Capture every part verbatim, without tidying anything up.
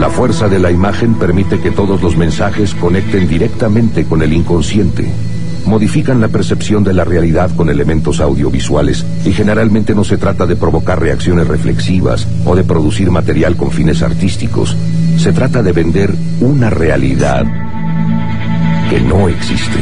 La fuerza de la imagen permite que todos los mensajes conecten directamente con el inconsciente. Modifican la percepción de la realidad con elementos audiovisuales y generalmente no se trata de provocar reacciones reflexivas o de producir material con fines artísticos. Se trata de vender una realidad que no existe.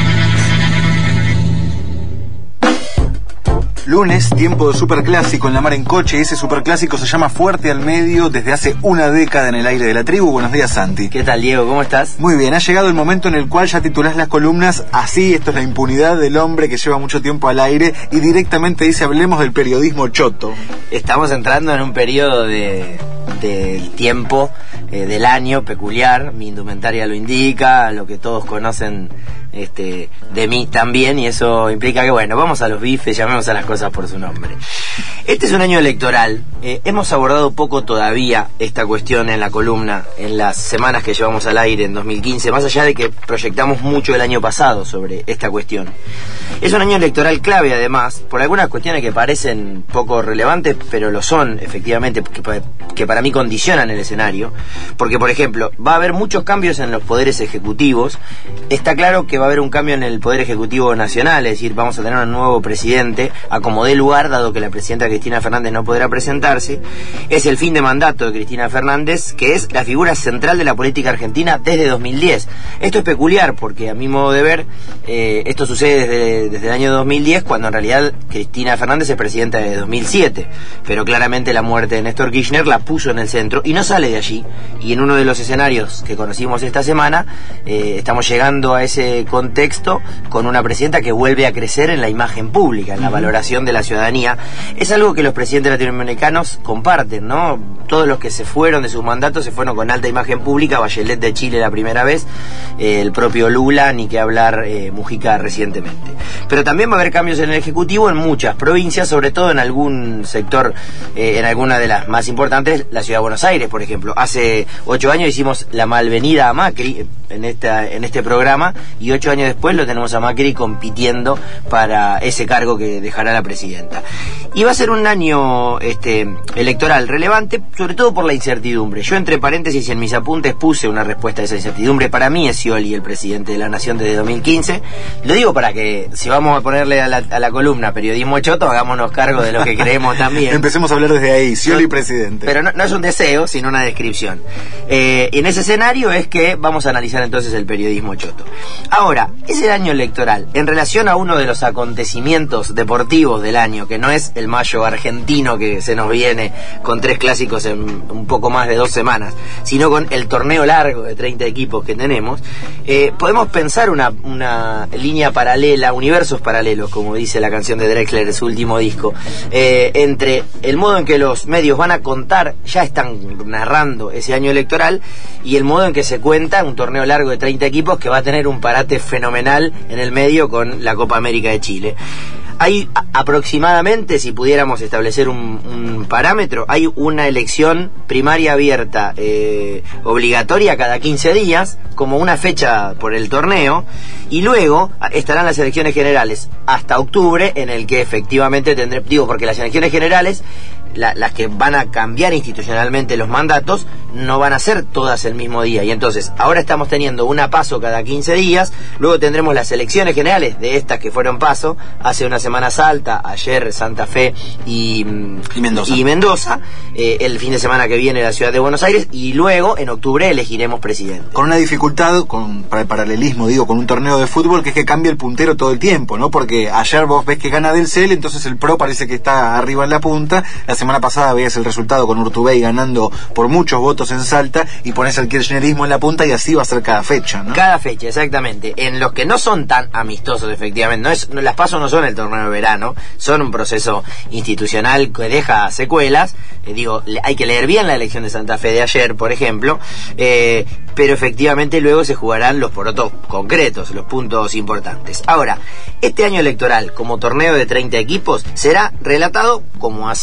Lunes, tiempo de superclásico en La Mar en Coche. Ese superclásico se llama Fuerte al Medio desde hace una década en el aire de la tribu. Buenos días, Santi. ¿Qué tal, Diego? ¿Cómo estás? Muy bien, ha llegado el momento en el cual ya titulás las columnas así. Esto es la impunidad del hombre que lleva mucho tiempo al aire y directamente dice: hablemos del periodismo choto. Estamos entrando en un periodo de del tiempo eh, del año peculiar. Mi indumentaria lo indica, lo que todos conocen este, de mí también, y eso implica que, bueno, vamos a los bifes, llamemos a las cosas por su nombre. Este es un año electoral. Eh, hemos abordado poco todavía esta cuestión en la columna, en las semanas que llevamos al aire en dos mil quince, más allá de que proyectamos mucho el año pasado sobre esta cuestión. Es un año electoral clave, además, por algunas cuestiones que parecen poco relevantes, pero lo son, efectivamente, que, que para mí condicionan el escenario. Porque, por ejemplo, va a haber muchos cambios en los poderes ejecutivos. Está claro que va a haber un cambio en el Poder Ejecutivo Nacional, es decir, vamos a tener un nuevo presidente a como dé lugar, dado que la presidenta Cristina Fernández no podrá presentarse. Es el fin de mandato de Cristina Fernández, que es la figura central de la política argentina desde dos mil diez. Esto es peculiar porque, a mi modo de ver, eh, esto sucede desde, desde el año dos mil diez, cuando en realidad Cristina Fernández es presidenta de dos mil siete, pero claramente la muerte de Néstor Kirchner la puso en el centro y no sale de allí. Y en uno de los escenarios que conocimos esta semana, eh, estamos llegando a ese contexto con una presidenta que vuelve a crecer en la imagen pública, en la valoración de la ciudadanía. Es algo que los presidentes latinoamericanos comparten, ¿no? Todos los que se fueron de sus mandatos se fueron con alta imagen pública. Bachelet de Chile la primera vez, eh, el propio Lula, ni que hablar, eh, Mujica recientemente. Pero también va a haber cambios en el Ejecutivo en muchas provincias, sobre todo en algún sector, eh, en alguna de las más importantes, la Ciudad de Buenos Aires, por ejemplo. Hace ocho años hicimos la malvenida a Macri en, esta, en este programa, y ocho años después lo tenemos a Macri compitiendo para ese cargo que dejará la presidenta. Y va a ser un año este, electoral relevante, sobre todo por la incertidumbre. Yo, entre paréntesis, en mis apuntes puse una respuesta a esa incertidumbre. Para mí es Scioli el presidente de la Nación desde dos mil quince. Lo digo para que, si vamos a ponerle a la, a la columna periodismo choto, hagámonos cargo de lo que creemos también. Empecemos a hablar desde ahí, Scioli presidente. Pero no, no es un deseo, sino una descripción. Eh, y en ese escenario es que vamos a analizar entonces el periodismo choto. Ahora, es el año electoral. En relación a uno de los acontecimientos deportivos del año, que no es el Mayo argentino que se nos viene con tres clásicos en un poco más de dos semanas, sino con el torneo largo de treinta equipos que tenemos, eh, podemos pensar una, una línea paralela, universos paralelos, como dice la canción de Drexler en su último disco, eh, entre el modo en que los medios van a contar, ya están narrando ese año electoral, y el modo en que se cuenta un torneo largo de treinta equipos que va a tener un parate fenomenal en el medio con la Copa América de Chile. Hay aproximadamente, si pudiéramos establecer un, un parámetro, hay una elección primaria abierta eh, obligatoria cada quince días, como una fecha por el torneo, y luego estarán las elecciones generales hasta octubre, en el que efectivamente tendré, digo, porque las elecciones generales, la, las que van a cambiar institucionalmente los mandatos, no van a ser todas el mismo día, y entonces ahora estamos teniendo una paso cada quince días, luego tendremos las elecciones generales de estas que fueron paso hace una Semana Santa, ayer Santa Fe y, y Mendoza, y Mendoza eh, el fin de semana que viene la Ciudad de Buenos Aires, y luego en octubre elegiremos presidente. Con una dificultad, con, para el paralelismo, digo, con un torneo de fútbol, que es que cambia el puntero todo el tiempo, ¿no? Porque ayer vos ves que gana Del Cel, entonces el Pro parece que está arriba en la punta. La semana pasada veías el resultado con Urtubey ganando por muchos votos en Salta, y pones el kirchnerismo en la punta, y así va a ser cada fecha, ¿no? Cada fecha, exactamente. En los que no son tan amistosos, efectivamente, no es, no, las PASO no son el torneo de verano, son un proceso institucional que deja secuelas. Eh, digo, le, hay que leer bien la elección de Santa Fe de ayer, por ejemplo, eh, pero efectivamente luego se jugarán los porotos concretos, los puntos importantes. Ahora, este año electoral, como torneo de treinta equipos, será relatado, como ha sido siempre,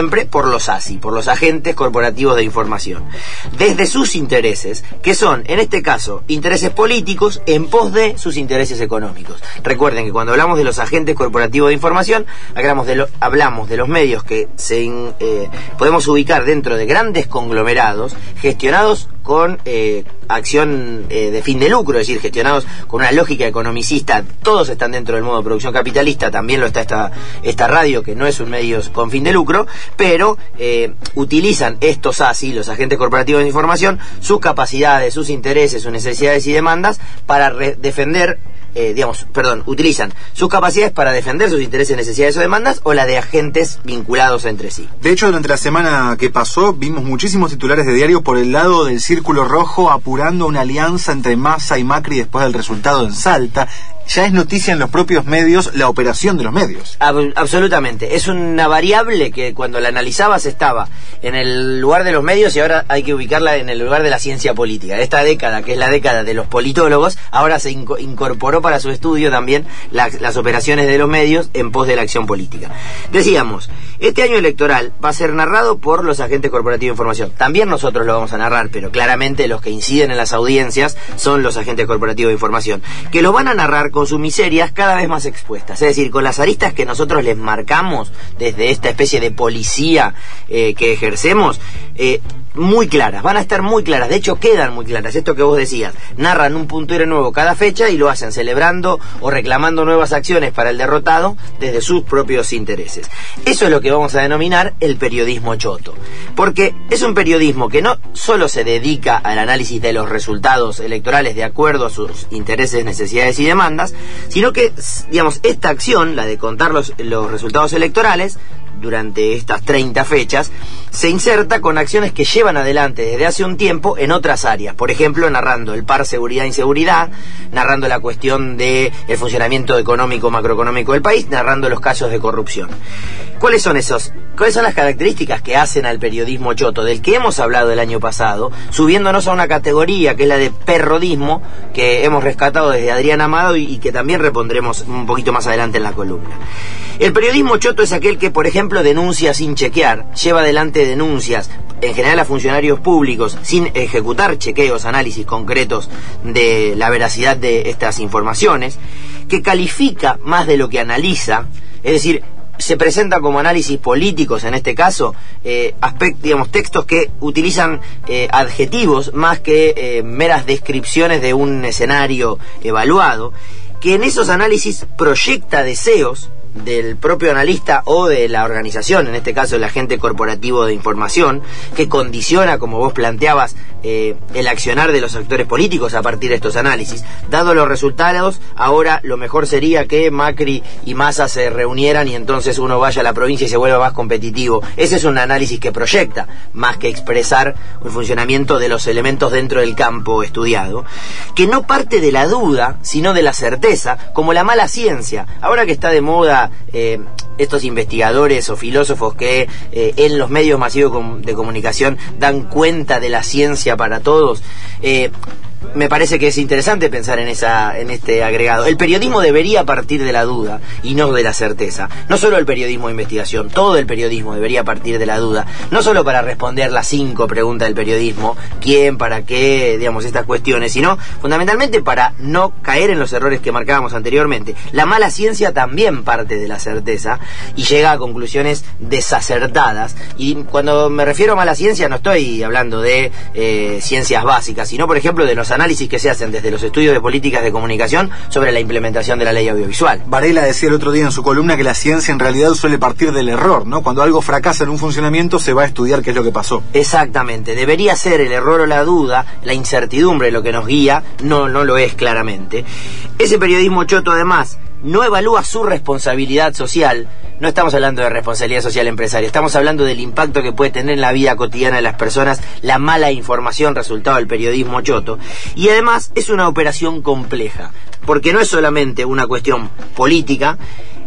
siempre por los A S I, por los agentes corporativos de información, desde sus intereses, que son, en este caso, intereses políticos en pos de sus intereses económicos. Recuerden que cuando hablamos de los agentes corporativos de información, hablamos de, lo, hablamos de los medios que se, eh, podemos ubicar dentro de grandes conglomerados gestionados con eh, acción eh, de fin de lucro, es decir, gestionados con una lógica economicista. Todos están dentro del modo de producción capitalista, también lo está esta, esta radio, que no es un medio con fin de lucro, pero eh, utilizan estos A S I, los agentes corporativos de información, sus capacidades, sus intereses, sus necesidades y demandas para re- defender Eh, digamos, perdón, utilizan sus capacidades para defender sus intereses, necesidades o demandas, o la de agentes vinculados entre sí. De hecho, durante la semana que pasó, vimos muchísimos titulares de diario por el lado del Círculo Rojo apurando una alianza entre Massa y Macri después del resultado en Salta. Ya es noticia en los propios medios la operación de los medios. Ab- absolutamente. Es una variable que cuando la analizabas estaba en el lugar de los medios y ahora hay que ubicarla en el lugar de la ciencia política. Esta década, que es la década de los politólogos, ahora se inco- incorporó para su estudio también la, las operaciones de los medios en pos de la acción política. Decíamos, este año electoral va a ser narrado por los agentes corporativos de información. También nosotros lo vamos a narrar, pero claramente los que inciden en las audiencias son los agentes corporativos de información, que lo van a narrar con sus miserias cada vez más expuestas, es decir, con las aristas que nosotros les marcamos desde esta especie de policía eh, que ejercemos, eh, muy claras, van a estar muy claras, de hecho quedan muy claras. Esto que vos decías, narran un puntero nuevo cada fecha y lo hacen celebrando o reclamando nuevas acciones para el derrotado desde sus propios intereses. Eso es lo que vamos a denominar el periodismo choto, porque es un periodismo que no solo se dedica al análisis de los resultados electorales de acuerdo a sus intereses, necesidades y demandas, sino que, digamos, esta acción, la de contar los, los resultados electorales durante estas treinta fechas, se inserta con acciones que llevan adelante desde hace un tiempo en otras áreas. Por ejemplo, narrando el par seguridad-inseguridad, narrando la cuestión del funcionamiento económico, macroeconómico del país, narrando los casos de corrupción. ¿Cuáles son esos? ¿Cuáles son las características que hacen al periodismo choto, del que hemos hablado el año pasado, subiéndonos a una categoría que es la de perrodismo, que hemos rescatado desde Adrián Amado y, y que también repondremos un poquito más adelante en la columna? El periodismo choto es aquel que, por ejemplo, denuncia sin chequear, lleva adelante denuncias, en general a funcionarios públicos, sin ejecutar chequeos, análisis concretos de la veracidad de estas informaciones, que califica más de lo que analiza, es decir, se presenta como análisis políticos, en este caso, eh, aspect, digamos, textos que utilizan eh, adjetivos más que eh, meras descripciones de un escenario evaluado, que en esos análisis proyecta deseos del propio analista o de la organización, en este caso el agente corporativo de información, que condiciona, como vos planteabas, eh, el accionar de los actores políticos a partir de estos análisis. Dado los resultados, ahora lo mejor sería que Macri y Massa se reunieran y entonces uno vaya a la provincia y se vuelva más competitivo. Ese es un análisis que proyecta, más que expresar el funcionamiento de los elementos dentro del campo estudiado, que no parte de la duda, sino de la certeza, como la mala ciencia. Ahora que está de moda Eh, estos investigadores o filósofos que eh, en los medios masivos de comunicación dan cuenta de la ciencia para todos, eh, me parece que es interesante pensar en esa en este agregado. El periodismo debería partir de la duda y no de la certeza. No solo el periodismo de investigación, todo el periodismo debería partir de la duda. No solo para responder las cinco preguntas del periodismo, quién, para qué, digamos, estas cuestiones, sino fundamentalmente para no caer en los errores que marcábamos anteriormente. La mala ciencia también parte de la certeza y llega a conclusiones desacertadas. Y cuando me refiero a mala ciencia no estoy hablando de eh, ciencias básicas, sino por ejemplo de los análisis que se hacen desde los estudios de políticas de comunicación sobre la implementación de la ley audiovisual. Varela decía el otro día en su columna que la ciencia en realidad suele partir del error, ¿no? Cuando algo fracasa en un funcionamiento se va a estudiar qué es lo que pasó. Exactamente, debería ser el error o la duda, la incertidumbre lo que nos guía, no, no lo es claramente. Ese periodismo choto además no evalúa su responsabilidad social. No estamos hablando de responsabilidad social empresaria, estamos hablando del impacto que puede tener en la vida cotidiana de las personas la mala información resultado del periodismo choto. Y además es una operación compleja, porque no es solamente una cuestión política,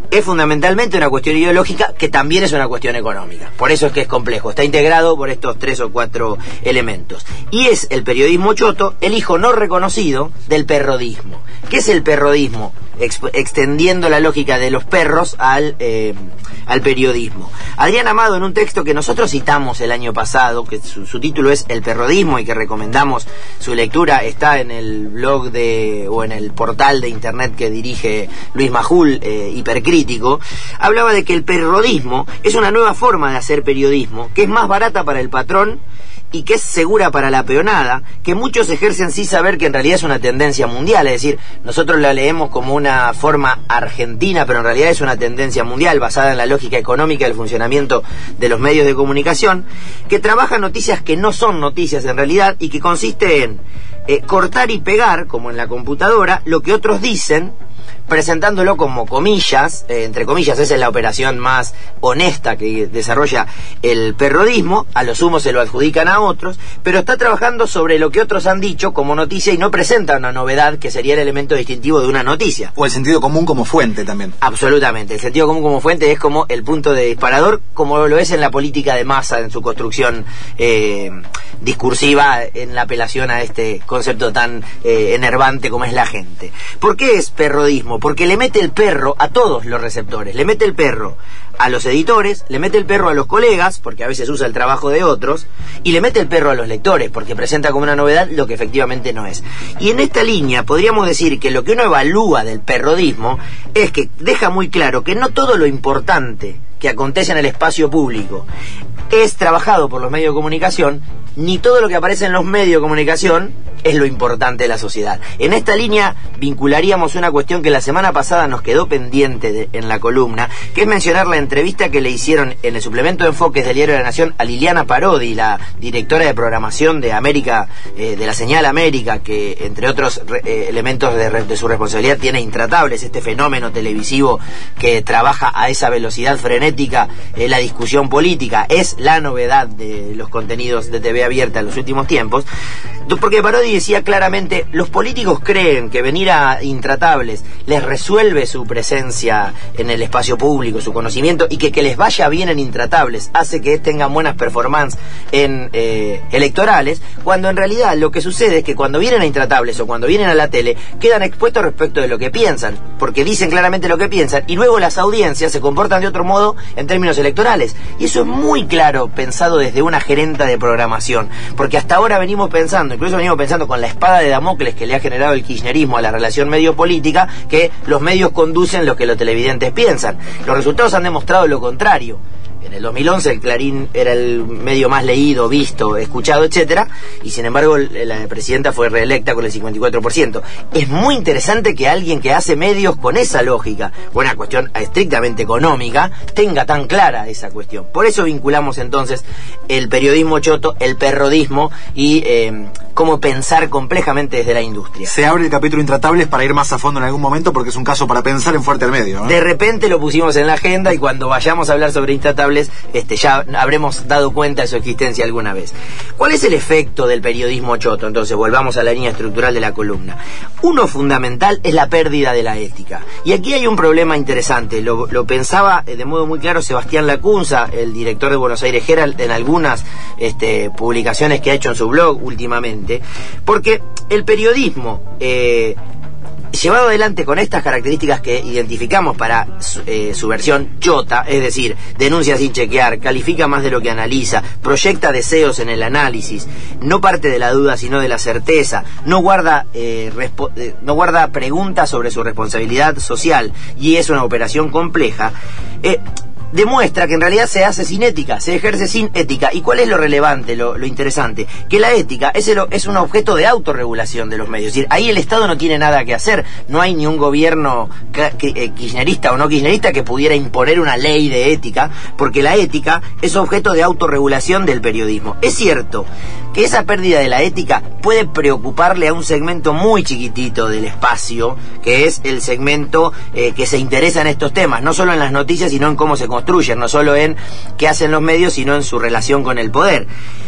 es fundamentalmente una cuestión ideológica que también es una cuestión económica. Por eso es que es complejo. Está integrado por estos tres o cuatro elementos. Y es el periodismo choto el hijo no reconocido del perrodismo. ¿Qué es el perrodismo? Ex extendiendo la lógica de los perros al, eh, al periodismo. Adrián Amado, en un texto que nosotros citamos el año pasado, que su, su título es El perrodismo y que recomendamos su lectura, está en el blog de o en el portal de internet que dirige Luis Majul, eh, Hipercrítico, hablaba de que el perrodismo es una nueva forma de hacer periodismo, que es más barata para el patrón y que es segura para la peonada, que muchos ejercen sin saber que en realidad es una tendencia mundial. Es decir, nosotros la leemos como una forma argentina, pero en realidad es una tendencia mundial basada en la lógica económica del funcionamiento de los medios de comunicación, que trabaja noticias que no son noticias en realidad y que consiste en eh, cortar y pegar, como en la computadora, lo que otros dicen, presentándolo como comillas, eh, entre comillas. Esa es la operación más honesta que desarrolla el perrodismo. A lo sumo se lo adjudican a otros, pero está trabajando sobre lo que otros han dicho como noticia y no presenta una novedad que sería el elemento distintivo de una noticia. O el sentido común como fuente también. Absolutamente, el sentido común como fuente es como el punto de disparador, como lo es en la política de masa, en su construcción eh, discursiva, en la apelación a este concepto tan eh, enervante como es la gente. ¿Por qué es perrodismo? Porque le mete el perro a todos los receptores, le mete el perro a los editores, le mete el perro a los colegas, porque a veces usa el trabajo de otros, y le mete el perro a los lectores, porque presenta como una novedad lo que efectivamente no es. Y en esta línea podríamos decir que lo que uno evalúa del perrodismo es que deja muy claro que no todo lo importante que acontece en el espacio público es trabajado por los medios de comunicación, ni todo lo que aparece en los medios de comunicación es lo importante de la sociedad. En esta línea vincularíamos una cuestión que la semana pasada nos quedó pendiente de, en la columna, que es mencionar la entrevista que le hicieron en el suplemento de Enfoques del Diario de la Nación a Liliana Parodi, la directora de programación de América, eh, de la señal América, que entre otros re, eh, elementos de, de su responsabilidad tiene Intratables, este fenómeno televisivo que trabaja a esa velocidad frenética eh, la discusión política. Es la novedad de los contenidos de T V abierta en los últimos tiempos, porque Parodi decía claramente: los políticos creen que venir a Intratables les resuelve su presencia en el espacio público, su conocimiento, y que que les vaya bien en Intratables hace que tengan buenas performances en eh, electorales, cuando en realidad lo que sucede es que cuando vienen a Intratables o cuando vienen a la tele quedan expuestos respecto de lo que piensan, porque dicen claramente lo que piensan y luego las audiencias se comportan de otro modo en términos electorales. Y eso es muy claro pensado desde una gerenta de programación, porque hasta ahora venimos pensando, incluso venimos pensando con la espada de Damocles que le ha generado el kirchnerismo a la relación medio-política, que los medios conducen lo que los televidentes piensan. Los resultados han demostrado lo contrario. En el dos mil once el Clarín era el medio más leído, visto, escuchado, etcétera, y sin embargo la presidenta fue reelecta con el cincuenta y cuatro por ciento. Es muy interesante que alguien que hace medios con esa lógica, con una cuestión estrictamente económica, tenga tan clara esa cuestión. Por eso vinculamos entonces el periodismo choto, el perrodismo y eh, cómo pensar complejamente desde la industria. Se abre el capítulo Intratables para ir más a fondo en algún momento, porque es un caso para pensar en Fuerte al Medio, ¿no? De repente lo pusimos en la agenda y cuando vayamos a hablar sobre Intratables Este, ya habremos dado cuenta de su existencia alguna vez. ¿Cuál es el efecto del periodismo choto? Entonces volvamos a la línea estructural de la columna. Uno fundamental es la pérdida de la ética, y aquí hay un problema interesante. Lo, lo pensaba de modo muy claro Sebastián Lacunza, el director de Buenos Aires Herald, en algunas este, publicaciones que ha hecho en su blog últimamente, porque el periodismo eh, llevado adelante con estas características que identificamos para eh, su versión chota, es decir, denuncia sin chequear, califica más de lo que analiza, proyecta deseos en el análisis, no parte de la duda sino de la certeza, no guarda, eh, eh, no guarda preguntas sobre su responsabilidad social, y es una operación compleja, eh, demuestra que en realidad se hace sin ética, se ejerce sin ética. ¿Y cuál es lo relevante, lo, lo interesante? Que la ética es, el, es un objeto de autorregulación de los medios. Es decir, ahí el Estado no tiene nada que hacer. No hay ni un gobierno kirchnerista o no kirchnerista que pudiera imponer una ley de ética, porque la ética es objeto de autorregulación del periodismo. Es cierto que esa pérdida de la ética puede preocuparle a un segmento muy chiquitito del espacio, que es el segmento eh, que se interesa en estos temas, no solo en las noticias, sino en cómo se construyen, no solo en qué hacen los medios, sino en su relación con el poder.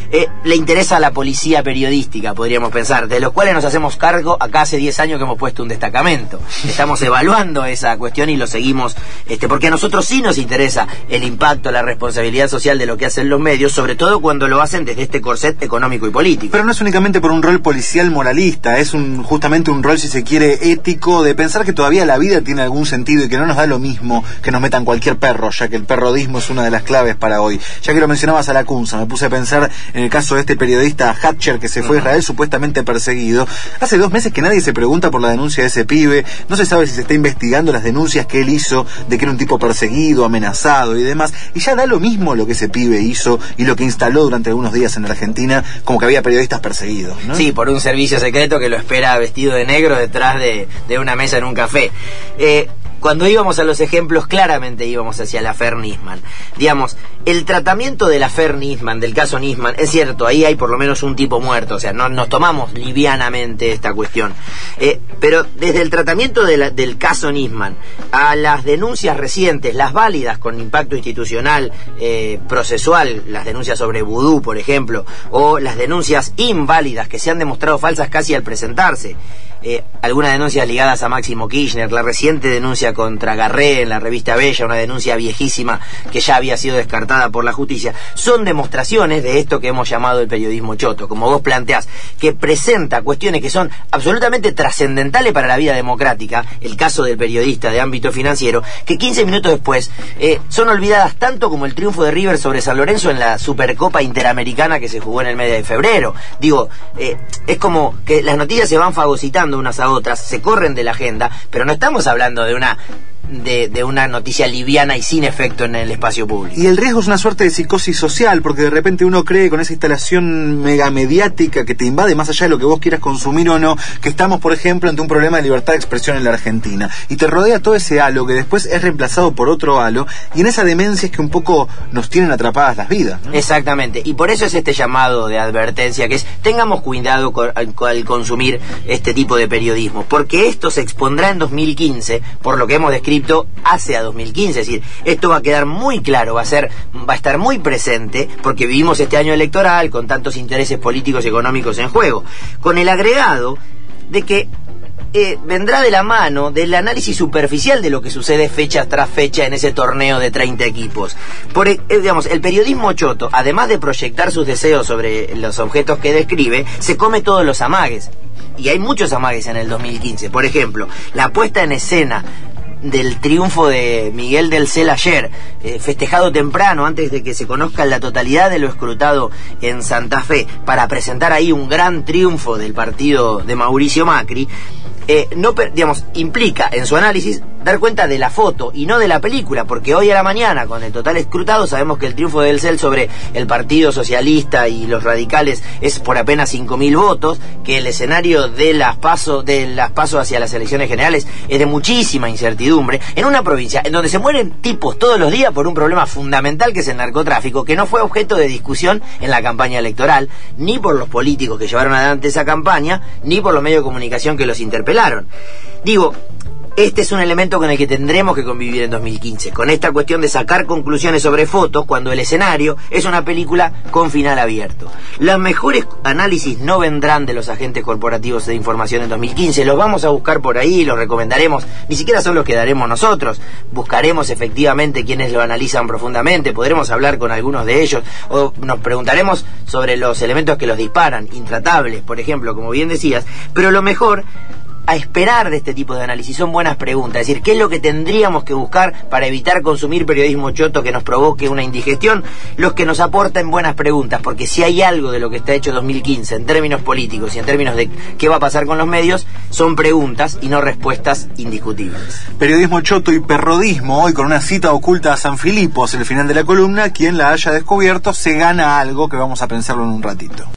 eh, le interesa a la policía periodística, podríamos pensar, de los cuales nos hacemos cargo acá hace diez años que hemos puesto un destacamento. Estamos evaluando esa cuestión y lo seguimos, este, porque a nosotros sí nos interesa el impacto, la responsabilidad social de lo que hacen los medios, sobre todo cuando lo hacen desde este corset económico y político. Pero no es únicamente por un rol policial moralista, es un justamente un rol, si se quiere, ético, de pensar que todavía la vida tiene algún sentido y que no nos da lo mismo que nos metan cualquier perro, ya que el perrodismo es una de las claves para hoy. Ya que lo mencionabas a la Kunza, me puse a pensar en el caso de este periodista Hatcher que se fue a Israel supuestamente perseguido. Hace dos meses que nadie se pregunta por la denuncia de ese pibe, no se sabe si se está investigando las denuncias que él hizo de que era un tipo perseguido, amenazado y demás, y ya da lo mismo lo que ese pibe hizo y lo que instaló durante algunos días en Argentina, como que había periodistas perseguidos, ¿no? Sí, por un servicio secreto que lo espera vestido de negro detrás de, de una mesa en un café. Eh, Cuando íbamos a los ejemplos, claramente íbamos hacia la Fer Nisman. Digamos, el tratamiento de la Fer Nisman, del caso Nisman, es cierto, ahí hay por lo menos un tipo muerto, o sea, no nos tomamos livianamente esta cuestión. Eh, pero desde el tratamiento de la, del caso Nisman a las denuncias recientes, las válidas con impacto institucional, eh, procesual, las denuncias sobre vudú, por ejemplo, o las denuncias inválidas que se han demostrado falsas casi al presentarse, Eh, algunas denuncias ligadas a Máximo Kirchner, la reciente denuncia contra Garré en la revista Bella, una denuncia viejísima que ya había sido descartada por la justicia, son demostraciones de esto que hemos llamado el periodismo choto, como vos planteás, que presenta cuestiones que son absolutamente trascendentales para la vida democrática, el caso del periodista de ámbito financiero, que quince minutos después eh, son olvidadas tanto como el triunfo de River sobre San Lorenzo en la Supercopa Interamericana que se jugó en el mes de febrero. Digo, eh, es como que las noticias se van fagocitando unas a otras, se corren de la agenda, pero no estamos hablando de una De, de una noticia liviana y sin efecto en el espacio público. Y el riesgo es una suerte de psicosis social, porque de repente uno cree con esa instalación megamediática que te invade, más allá de lo que vos quieras consumir o no, que estamos, por ejemplo, ante un problema de libertad de expresión en la Argentina. Y te rodea todo ese halo que después es reemplazado por otro halo, y en esa demencia es que un poco nos tienen atrapadas las vidas, ¿no? Exactamente, y por eso es este llamado de advertencia, que es tengamos cuidado con, al, al consumir este tipo de periodismo, porque esto se expondrá en dos mil quince, por lo que hemos descrito hacia dos mil quince, es decir, esto va a quedar muy claro, va a ser, va a estar muy presente, porque vivimos este año electoral con tantos intereses políticos y económicos en juego, con el agregado de que eh, vendrá de la mano del análisis superficial de lo que sucede fecha tras fecha en ese torneo de treinta equipos. Por, eh, digamos, el periodismo choto, además de proyectar sus deseos sobre los objetos que describe, se come todos los amagues, y hay muchos amagues en el dos mil quince. Por ejemplo, la puesta en escena del triunfo de Miguel del Cel ayer, eh, festejado temprano antes de que se conozca la totalidad de lo escrutado en Santa Fe, para presentar ahí un gran triunfo del partido de Mauricio Macri, eh, no, digamos, implica en su análisis dar cuenta de la foto y no de la película, porque hoy a la mañana, con el total escrutado, sabemos que el triunfo del C E L sobre el Partido Socialista y los radicales es por apenas cinco mil votos, que el escenario de las PASO, de las PASO hacia las elecciones generales es de muchísima incertidumbre, en una provincia en donde se mueren tipos todos los días por un problema fundamental que es el narcotráfico, que no fue objeto de discusión en la campaña electoral, ni por los políticos que llevaron adelante esa campaña, ni por los medios de comunicación que los interpelaron. Digo, este es un elemento con el que tendremos que convivir en dos mil quince, con esta cuestión de sacar conclusiones sobre fotos cuando el escenario es una película con final abierto. Los mejores análisis no vendrán de los agentes corporativos de información en dos mil quince, los vamos a buscar por ahí, los recomendaremos, ni siquiera son los que daremos nosotros, buscaremos efectivamente quienes lo analizan profundamente, podremos hablar con algunos de ellos, o nos preguntaremos sobre los elementos que los disparan, intratables, por ejemplo, como bien decías, pero lo mejor a esperar de este tipo de análisis son buenas preguntas, es decir, ¿qué es lo que tendríamos que buscar para evitar consumir periodismo choto que nos provoque una indigestión? Los que nos aporten buenas preguntas, porque si hay algo de lo que está hecho dos mil quince en términos políticos y en términos de qué va a pasar con los medios, son preguntas y no respuestas indiscutibles. Periodismo choto y perrodismo, hoy con una cita oculta a San Filipos en el final de la columna. Quien la haya descubierto se gana algo que vamos a pensarlo en un ratito.